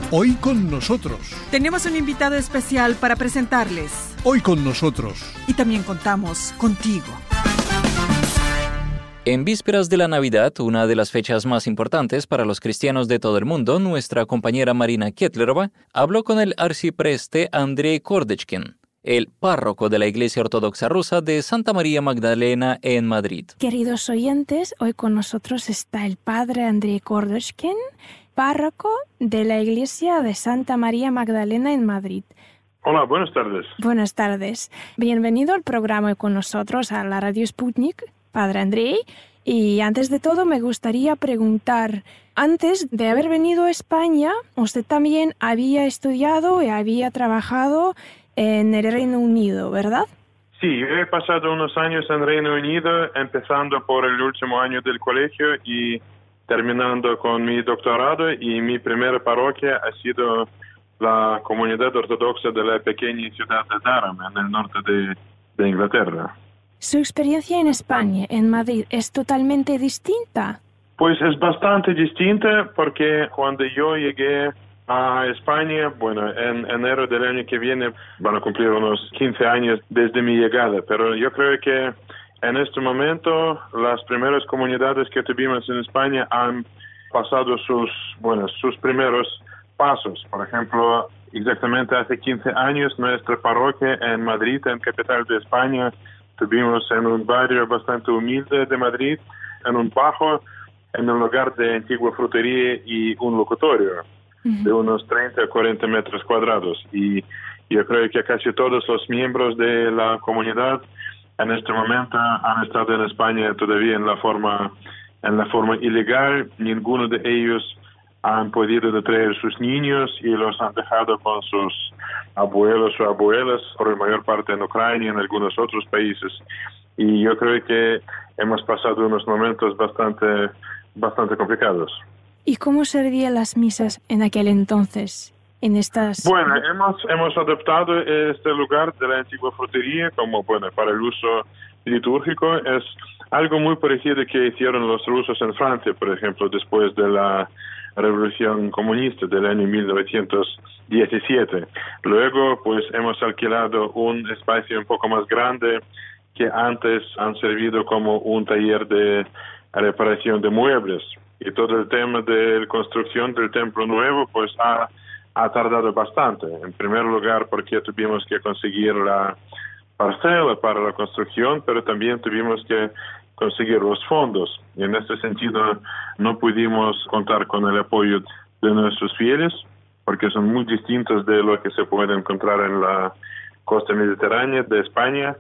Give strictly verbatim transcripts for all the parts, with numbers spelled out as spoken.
Hoy con nosotros. Tenemos un invitado especial para presentarles. Hoy con nosotros. Y también contamos contigo. En vísperas de la Navidad, una de las fechas más importantes para los cristianos de todo el mundo, nuestra compañera Marina Kietlerova habló con el arcipreste Andrei Kordechkin, el párroco de la Iglesia Ortodoxa Rusa de Santa María Magdalena en Madrid. Queridos oyentes, hoy con nosotros está el padre Andrei Kordechkin, párroco de la Iglesia de Santa María Magdalena en Madrid. Hola, buenas tardes. Buenas tardes. Bienvenido al programa con nosotros a la Radio Sputnik, padre Andrei. Y antes de todo me gustaría preguntar, antes de haber venido a España, usted también había estudiado y había trabajado en el Reino Unido, ¿verdad? Sí, yo he pasado unos años en Reino Unido, empezando por el último año del colegio y terminando con mi doctorado, y mi primera parroquia ha sido la comunidad ortodoxa de la pequeña ciudad de Durham, en el norte de, de Inglaterra. ¿Su experiencia en España, en Madrid, es totalmente distinta? Pues es bastante distinta porque cuando yo llegué a España, bueno, en enero del año que viene van a cumplir unos quince años desde mi llegada, pero yo creo que en este momento las primeras comunidades que tuvimos en España han pasado sus, bueno, sus primeros pasos. Por ejemplo, exactamente hace quince años nuestra parroquia en Madrid, en capital de España, tuvimos en un barrio bastante humilde de Madrid, en un bajo, en un lugar de antigua frutería y un locutorio uh-huh. de unos treinta a cuarenta metros cuadrados. Y yo creo que casi todos los miembros de la comunidad en este momento han estado en España todavía en la forma, en la forma ilegal. Ninguno de ellos han podido traer sus niños y los han dejado con sus abuelos o abuelas, por la mayor parte en Ucrania y en algunos otros países. Y yo creo que hemos pasado unos momentos bastante, bastante complicados. ¿Y cómo servían las misas en aquel entonces? En estas... Bueno, hemos, hemos adoptado este lugar de la antigua frutería como, bueno, para el uso litúrgico. Es algo muy parecido que hicieron los rusos en Francia, por ejemplo, después de la Revolución Comunista del año mil novecientos diecisiete. Luego, pues, hemos alquilado un espacio un poco más grande que antes han servido como un taller de reparación de muebles. Y todo el tema de la construcción del templo nuevo, pues, ha, ha tardado bastante. En primer lugar, porque tuvimos que conseguir la parcela para la construcción, pero también tuvimos que conseguir los fondos. Y en este sentido no pudimos contar con el apoyo de nuestros fieles, porque son muy distintos de lo que se puede encontrar en la costa mediterránea de España.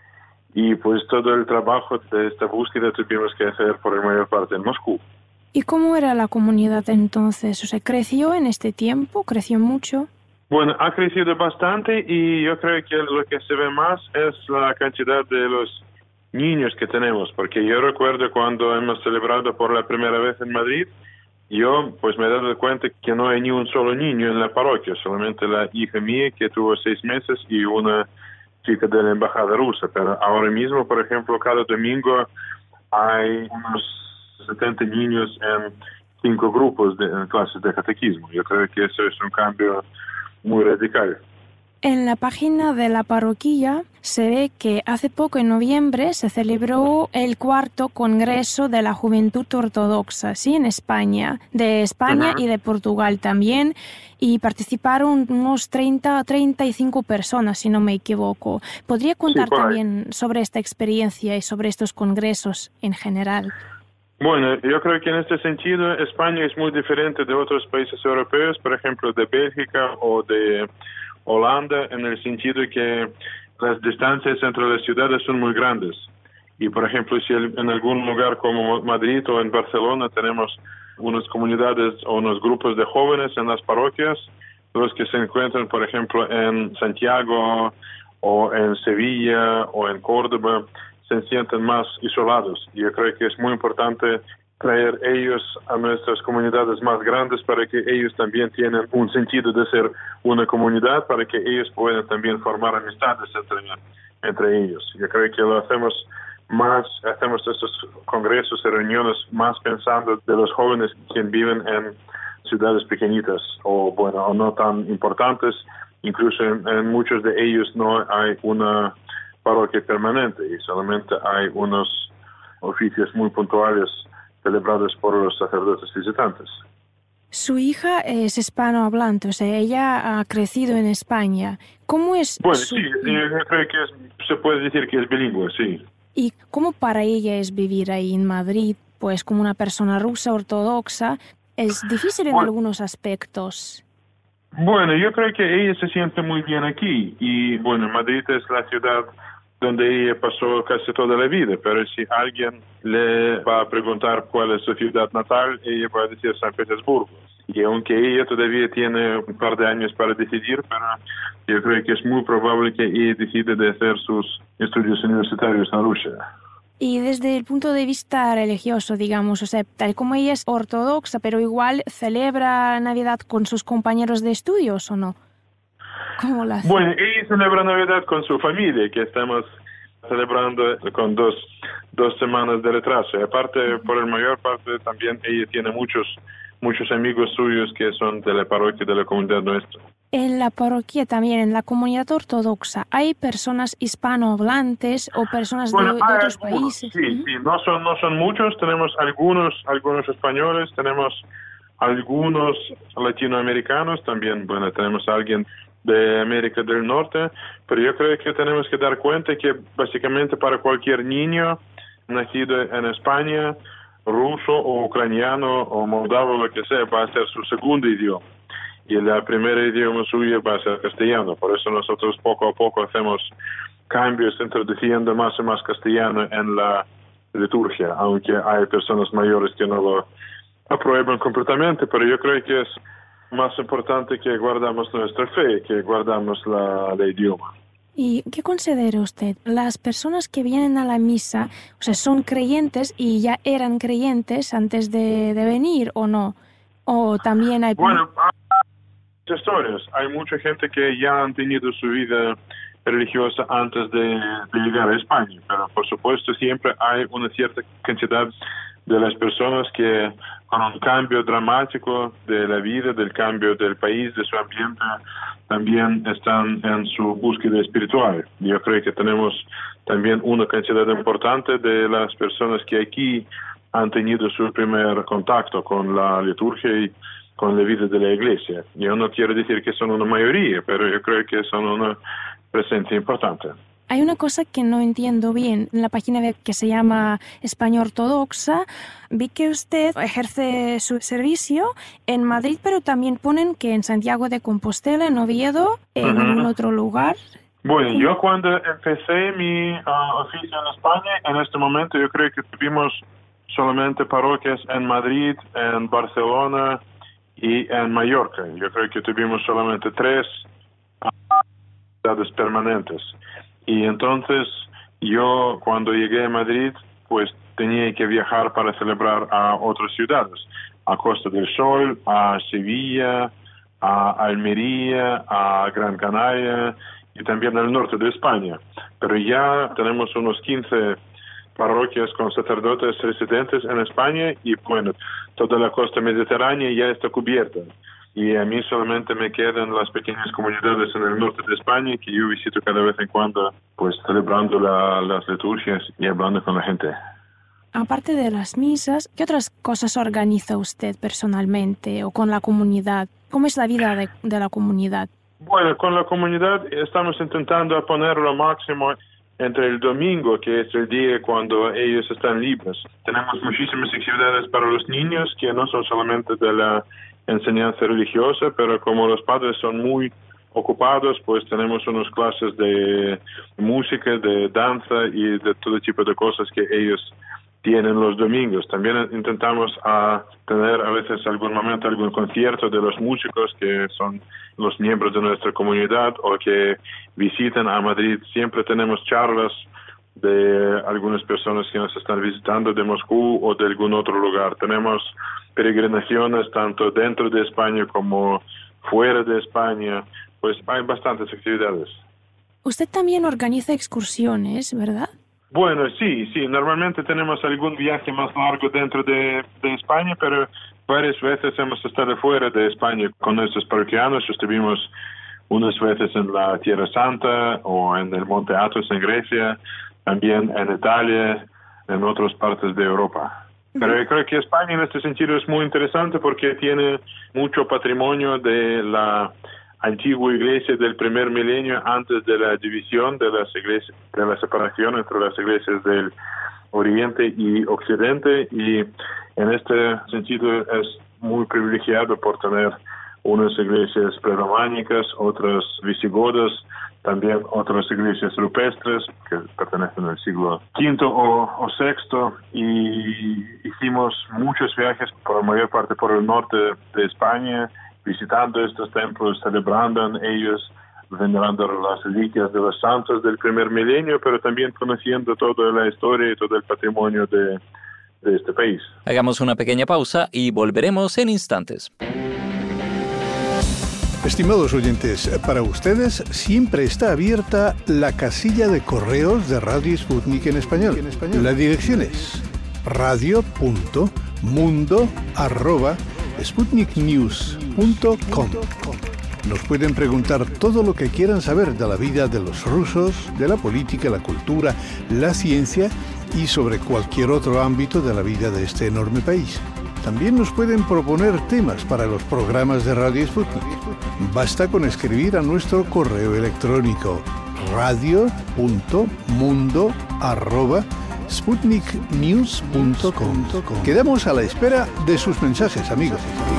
Y pues todo el trabajo de esta búsqueda tuvimos que hacer por la mayor parte en Moscú. ¿Y cómo era la comunidad entonces? O sea, ¿creció en este tiempo? ¿Creció mucho? Bueno, ha crecido bastante y yo creo que lo que se ve más es la cantidad de los niños que tenemos, porque yo recuerdo cuando hemos celebrado por la primera vez en Madrid, yo pues me he dado cuenta que no hay ni un solo niño en la parroquia, solamente la hija mía que tuvo seis meses y una chica de la embajada rusa, pero ahora mismo, por ejemplo, cada domingo hay unos setenta niños en cinco grupos de en clases de catequismo. Yo creo que eso es un cambio muy radical. En la página de la parroquia se ve que hace poco, en noviembre, se celebró el cuarto Congreso de la Juventud Ortodoxa, ¿sí? En España, de España uh-huh. y de Portugal también, y participaron unos treinta a treinta y cinco personas, si no me equivoco. ¿Podría contar sí, también sobre esta experiencia y sobre estos congresos en general? Bueno, yo creo que en este sentido España es muy diferente de otros países europeos, por ejemplo, de Bélgica o de Holanda, en el sentido que las distancias entre las ciudades son muy grandes. Y, por ejemplo, si en algún lugar como Madrid o en Barcelona tenemos unas comunidades o unos grupos de jóvenes en las parroquias, los que se encuentran, por ejemplo, en Santiago o en Sevilla o en Córdoba, se sienten más isolados. Y yo creo que es muy importante traer ellos a nuestras comunidades más grandes para que ellos también tienen un sentido de ser una comunidad, para que ellos puedan también formar amistades entre, entre ellos. Yo creo que lo hacemos más, hacemos estos congresos y reuniones más pensando de los jóvenes que viven en ciudades pequeñitas o, bueno, o no tan importantes. Incluso en, en muchos de ellos no hay una parroquia permanente y solamente hay unos oficios muy puntuales celebrados por los sacerdotes visitantes. Su hija es hispanohablante, o sea, ella ha crecido en España. ¿Cómo es Bueno, su... sí, yo creo que es, se puede decir que es bilingüe, sí. ¿Y cómo para ella es vivir ahí en Madrid? Pues como una persona rusa ortodoxa, es difícil en bueno, algunos aspectos. Bueno, yo creo que ella se siente muy bien aquí y, bueno, Madrid es la ciudad donde ella pasó casi toda la vida, pero si alguien le va a preguntar cuál es su ciudad natal, ella va a decir San Petersburgo. Y aunque ella todavía tiene un par de años para decidir, pero yo creo que es muy probable que ella decida de hacer sus estudios universitarios en Rusia. Y desde el punto de vista religioso, digamos, o sea, tal como ella es ortodoxa, pero igual celebra Navidad con sus compañeros de estudios, ¿o no? ¿Cómo la hace? Bueno, ella celebra Navidad con su familia, que estamos celebrando con dos, dos semanas de retraso. Y aparte, por la mayor parte, también ella tiene muchos, muchos amigos suyos que son de la parroquia, de la comunidad nuestra. En la parroquia también, en la comunidad ortodoxa, ¿hay personas hispanohablantes o personas bueno, de, de otros algunos, países? Sí, ¿Mm? sí, no son, no son muchos, tenemos algunos, algunos españoles, tenemos algunos latinoamericanos, también, bueno, tenemos a alguien de América del Norte, pero yo creo que tenemos que dar cuenta que básicamente para cualquier niño nacido en España, ruso o ucraniano o moldavo, lo que sea, va a ser su segundo idioma. Y el primer idioma suyo va a ser castellano. Por eso nosotros poco a poco hacemos cambios introduciendo más y más castellano en la liturgia, aunque hay personas mayores que no lo aprueban completamente, pero yo creo que es más importante que guardamos nuestra fe, que guardamos la, la idioma. ¿Y qué considera usted? ¿Las personas que vienen a la misa, o sea, son creyentes y ya eran creyentes antes de, de venir o no? ¿O también hay... Bueno, hay historias. Hay mucha gente que ya han tenido su vida religiosa antes de, de llegar a España, pero por supuesto siempre hay una cierta cantidad de las personas que con un cambio dramático de la vida, del cambio del país, de su ambiente, también están en su búsqueda espiritual. Yo creo que tenemos también una cantidad importante de las personas que aquí han tenido su primer contacto con la liturgia y con la vida de la iglesia. Yo no quiero decir que son una mayoría, pero yo creo que son una presencia importante. Hay una cosa que no entiendo bien. En la página web que se llama España Ortodoxa, vi que usted ejerce su servicio en Madrid, pero también ponen que en Santiago de Compostela, en Oviedo, en Uh-huh. algún otro lugar. Bueno, yo cuando empecé mi uh, oficio en España, en este momento yo creo que tuvimos solamente parroquias en Madrid, en Barcelona y en Mallorca. Yo creo que tuvimos solamente tres ciudades uh, permanentes. Y entonces yo cuando llegué a Madrid, pues tenía que viajar para celebrar a otras ciudades, a Costa del Sol, a Sevilla, a Almería, a Gran Canaria y también al norte de España. Pero ya tenemos unos quince parroquias con sacerdotes residentes en España y bueno, toda la costa mediterránea ya está cubierta. Y a mí solamente me quedan las pequeñas comunidades en el norte de España que yo visito cada vez en cuando, pues celebrando la, las liturgias y hablando con la gente. Aparte de las misas, ¿qué otras cosas organiza usted personalmente o con la comunidad? ¿Cómo es la vida de, de la comunidad? Bueno, con la comunidad estamos intentando poner lo máximo entre el domingo, que es el día cuando ellos están libres. Tenemos muchísimas actividades para los niños que no son solamente de la enseñanza religiosa, pero como los padres son muy ocupados, pues tenemos unas clases de música, de danza y de todo tipo de cosas que ellos tienen los domingos. También intentamos a tener a veces algún momento, algún concierto de los músicos que son los miembros de nuestra comunidad o que visitan a Madrid. Siempre tenemos charlas de algunas personas que nos están visitando de Moscú o de algún otro lugar. Tenemos peregrinaciones tanto dentro de España como fuera de España. Pues hay bastantes actividades. Usted también organiza excursiones, ¿verdad? Bueno, sí, sí. Normalmente tenemos algún viaje más largo dentro de, de España, pero varias veces hemos estado fuera de España con nuestros parroquianos. Estuvimos unas veces en la Tierra Santa o en el Monte Athos en Grecia, también en Italia, en otras partes de Europa. Pero yo creo que España en este sentido es muy interesante porque tiene mucho patrimonio de la antigua iglesia del primer milenio antes de la división de las iglesias, de la separación entre las iglesias del Oriente y Occidente, y en este sentido es muy privilegiado por tener unas iglesias prerrománicas, otras visigodas, también otras iglesias rupestres que pertenecen al siglo quinto o, o sexto, y hicimos muchos viajes por la mayor parte por el norte de España, visitando estos templos, celebrando en ellos, venerando las reliquias de los santos del primer milenio, pero también conociendo toda la historia y todo el patrimonio de, de este país. Hagamos una pequeña pausa y volveremos en instantes. Estimados oyentes, para ustedes siempre está abierta la casilla de correos de Radio Sputnik en español. La dirección es radio punto mundo arroba sputnik news punto com. Nos pueden preguntar todo lo que quieran saber de la vida de los rusos, de la política, la cultura, la ciencia y sobre cualquier otro ámbito de la vida de este enorme país. También nos pueden proponer temas para los programas de Radio Sputnik. Basta con escribir a nuestro correo electrónico radio punto mundo arroba sputnik news punto com. Quedamos a la espera de sus mensajes, amigos.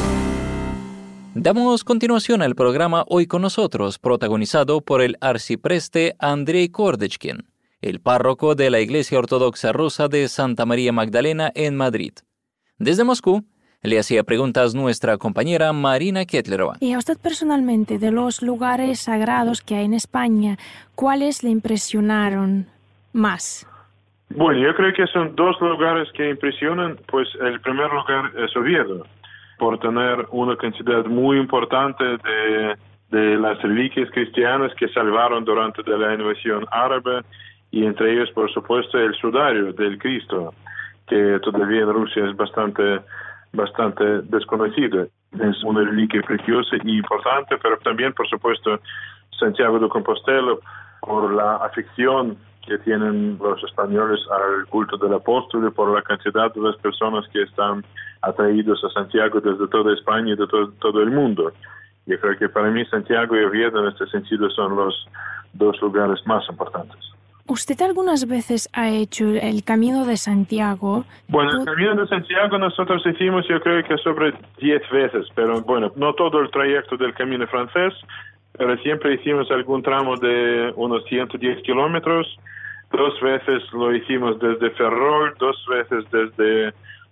Damos continuación al programa Hoy con nosotros, protagonizado por el arcipreste Andrei Kordechkin, el párroco de la Iglesia Ortodoxa Rusa de Santa María Magdalena en Madrid. Desde Moscú, le hacía preguntas nuestra compañera Marina Ketlerova. Y a usted personalmente, de los lugares sagrados que hay en España, ¿cuáles le impresionaron más? Bueno, yo creo que son dos lugares que impresionan. Pues el primer lugar es Oviedo, por tener una cantidad muy importante de, de las reliquias cristianas que salvaron durante la invasión árabe, y entre ellos, por supuesto, el sudario del Cristo, que todavía en Rusia es bastante, bastante desconocido. Es una reliquia preciosa y importante, pero también, por supuesto, Santiago de Compostela, por la afición que tienen los españoles al culto del apóstol y por la cantidad de las personas que están atraídos a Santiago desde toda España y de todo, todo el mundo. Yo creo que para mí Santiago y Oviedo en este sentido son los dos lugares más importantes. ¿Usted algunas veces ha hecho el Camino de Santiago? Bueno, el Camino de Santiago nosotros hicimos yo creo que sobre diez veces, pero bueno, no todo el trayecto del Camino francés, pero siempre hicimos algún tramo de unos ciento diez kilómetros. Dos veces lo hicimos desde Ferrol, dos veces desde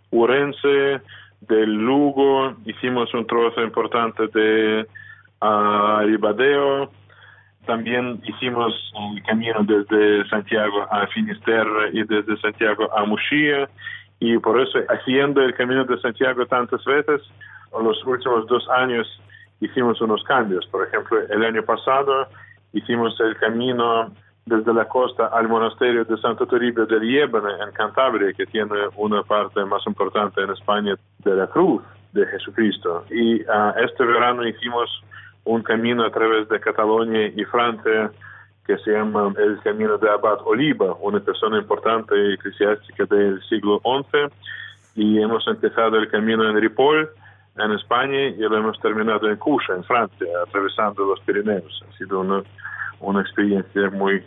Urense, de Lugo, hicimos un trozo importante de uh, Ribadeo. También hicimos el camino desde Santiago a Finisterre y desde Santiago a Muxía, y por eso, haciendo el Camino de Santiago tantas veces, en los últimos dos años hicimos unos cambios. Por ejemplo, el año pasado hicimos el camino desde la costa al monasterio de Santo Toribio del Líbano en Cantabria, que tiene una parte más importante en España de la cruz de Jesucristo. Y uh, este verano hicimos un camino a través de Cataluña y Francia que se llama el Camino de Abad Oliba, una persona importante eclesiástica del siglo once, y hemos empezado el camino en Ripoll, en España, y lo hemos terminado en Cuxa, en Francia, atravesando los Pirineos. Ha sido una, una experiencia muy,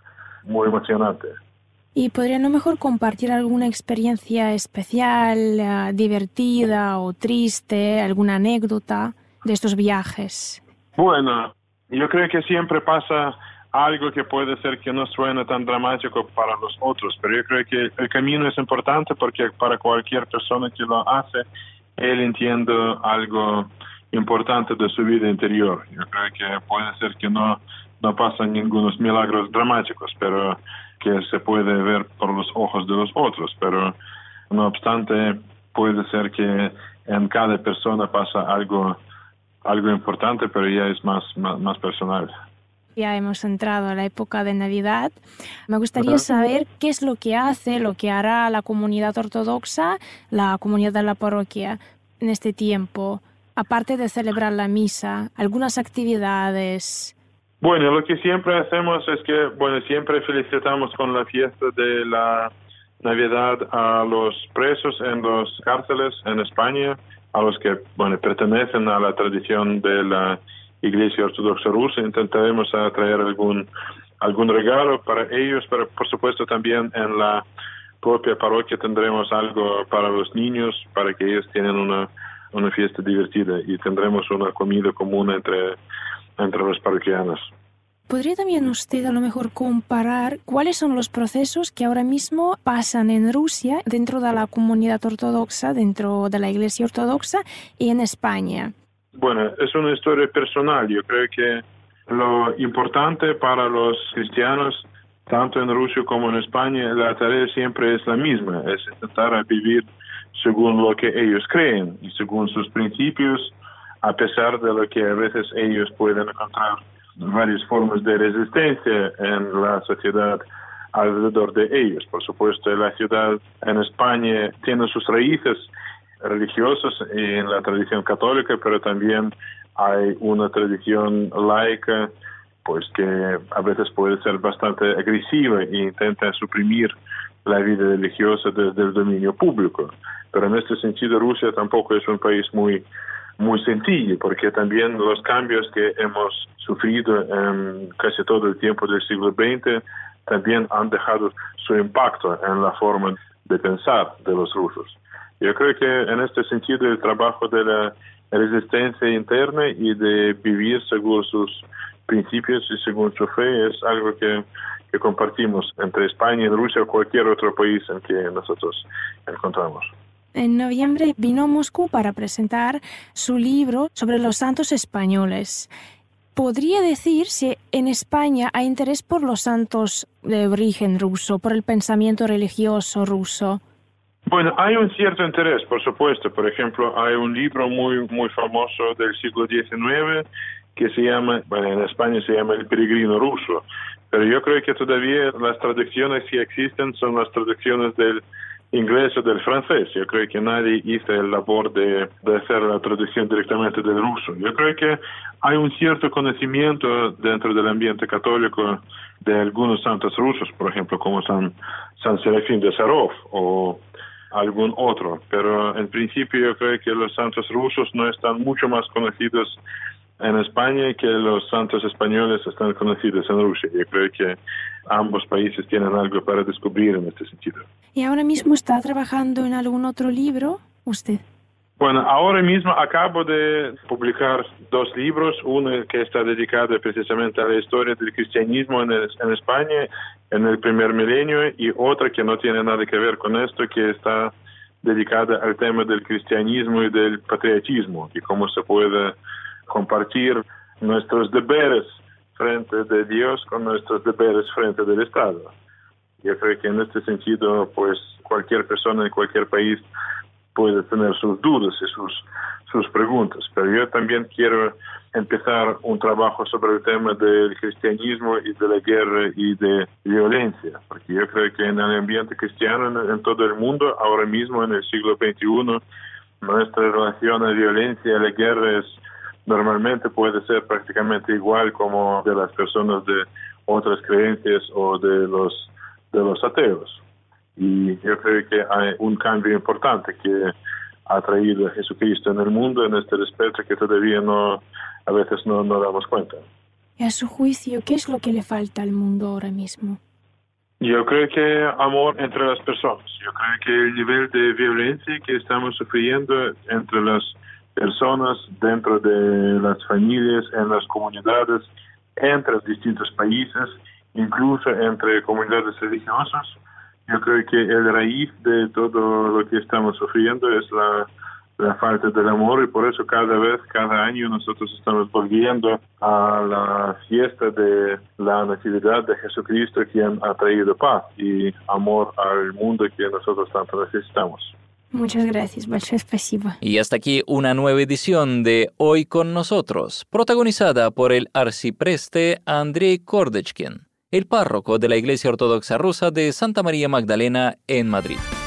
muy emocionante. ¿Y podría no mejor compartir alguna experiencia especial, uh, divertida o triste, alguna anécdota de estos viajes? Bueno, yo creo que siempre pasa algo que puede ser que no suene tan dramático para los otros, pero yo creo que el camino es importante porque para cualquier persona que lo hace, él entiende algo importante de su vida interior. Yo creo que puede ser que no, no pasan ningunos milagros dramáticos, pero que se puede ver por los ojos de los otros, pero no obstante puede ser que en cada persona pasa algo algo importante, pero ya es más, más, más personal. Ya hemos entrado a la época de Navidad. Me gustaría uh-huh. saber qué es lo que hace, lo que hará la comunidad ortodoxa, la comunidad de la parroquia, en este tiempo? Aparte de celebrar la misa, algunas actividades. Bueno, lo que siempre hacemos es que, bueno, siempre felicitamos con la fiesta de la Navidad a los presos en los cárceles en España, a los que, bueno, pertenecen a la tradición de la Iglesia Ortodoxa Rusa. Intentaremos traer algún algún regalo para ellos, pero por supuesto también en la propia parroquia tendremos algo para los niños, para que ellos tengan una, una fiesta divertida, y tendremos una comida común entre, entre los parroquianos. ¿Podría también usted a lo mejor comparar cuáles son los procesos que ahora mismo pasan en Rusia, dentro de la comunidad ortodoxa, dentro de la Iglesia Ortodoxa, y en España? Bueno, es una historia personal. Yo creo que lo importante para los cristianos, tanto en Rusia como en España, la tarea siempre es la misma, es intentar vivir según lo que ellos creen y según sus principios, a pesar de lo que a veces ellos pueden encontrar varias formas de resistencia en la sociedad alrededor de ellos. Por supuesto, la ciudad en España tiene sus raíces religiosas en la tradición católica, pero también hay una tradición laica, pues que a veces puede ser bastante agresiva e intenta suprimir la vida religiosa desde el dominio público. Pero en este sentido, Rusia tampoco es un país muy muy sencillo, porque también los cambios que hemos sufrido en casi todo el tiempo del siglo veinte también han dejado su impacto en la forma de pensar de los rusos. Yo creo que en este sentido el trabajo de la resistencia interna y de vivir según sus principios y según su fe es algo que, que compartimos entre España y Rusia o cualquier otro país en que nosotros encontramos. En noviembre vino a Moscú para presentar su libro sobre los santos españoles. ¿Podría decir si en España hay interés por los santos de origen ruso, por el pensamiento religioso ruso? Bueno, hay un cierto interés, por supuesto. Por ejemplo, hay un libro muy muy famoso del siglo diecinueve que se llama, bueno, en España se llama El peregrino ruso. Pero yo creo que todavía las traducciones que existen son las traducciones del inglés o del francés. Yo creo que nadie hizo el labor de, de hacer la traducción directamente del ruso. Yo creo que hay un cierto conocimiento dentro del ambiente católico de algunos santos rusos, por ejemplo, como San, San Serafín de Sarov o algún otro. Pero en principio yo creo que los santos rusos no están mucho más conocidos en España que los santos españoles están conocidos en Rusia. Yo creo que ambos países tienen algo para descubrir en este sentido. ¿Y ahora mismo está trabajando en algún otro libro usted? Bueno, ahora mismo acabo de publicar dos libros, uno que está dedicado precisamente a la historia del cristianismo en, el, en España en el primer milenio, y otra que no tiene nada que ver con esto, que está dedicada al tema del cristianismo y del patriotismo y cómo se puede compartir nuestros deberes frente de Dios con nuestros deberes frente del Estado. Yo creo que en este sentido, pues cualquier persona en cualquier país puede tener sus dudas y sus, sus preguntas, pero yo también quiero empezar un trabajo sobre el tema del cristianismo y de la guerra y de violencia, porque yo creo que en el ambiente cristiano en, en todo el mundo, ahora mismo en el siglo veintiuno, nuestra relación a la violencia y a la guerra es normalmente puede ser prácticamente igual como de las personas de otras creencias o de los de los ateos. Y yo creo que hay un cambio importante que ha traído a Jesucristo en el mundo en este respecto que todavía no a veces no nos damos cuenta. Y a su juicio, ¿qué es lo que le falta al mundo ahora mismo? Yo creo que amor entre las personas. Yo creo que el nivel de violencia que estamos sufriendo entre las personas, dentro de las familias, en las comunidades, entre los distintos países, incluso entre comunidades religiosas, yo creo que el raíz de todo lo que estamos sufriendo es la, la falta del amor, y por eso cada vez, cada año nosotros estamos volviendo a la fiesta de la Natividad de Jesucristo, quien ha traído paz y amor al mundo que nosotros tanto necesitamos. Muchas gracias, большое спасибо. Y hasta aquí una nueva edición de Hoy con Nosotros, protagonizada por el arcipreste Andrei Kordechkin, el párroco de la Iglesia Ortodoxa Rusa de Santa María Magdalena en Madrid.